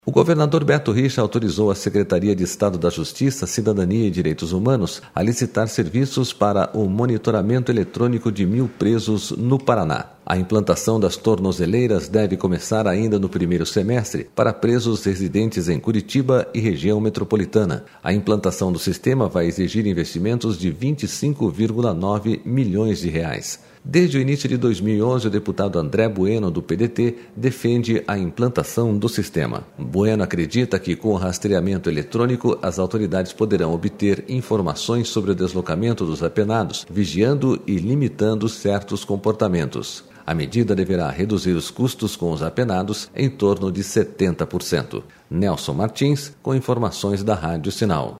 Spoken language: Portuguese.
O governador Beto Richa autorizou a Secretaria de Estado da Justiça, Cidadania e Direitos Humanos a licitar serviços para o monitoramento eletrônico de 1.000 presos no Paraná. A implantação das tornozeleiras deve começar ainda no primeiro semestre para presos residentes em Curitiba e região metropolitana. A implantação do sistema vai exigir investimentos de 25,9 milhões de reais. Desde o início de 2011, o deputado André Bueno, do PDT, defende a implantação do sistema. Bueno acredita que, com o rastreamento eletrônico, as autoridades poderão obter informações sobre o deslocamento dos apenados, vigiando e limitando certos comportamentos. A medida deverá reduzir os custos com os apenados em torno de 70%. Nelson Martins, com informações da Rádio Sinal.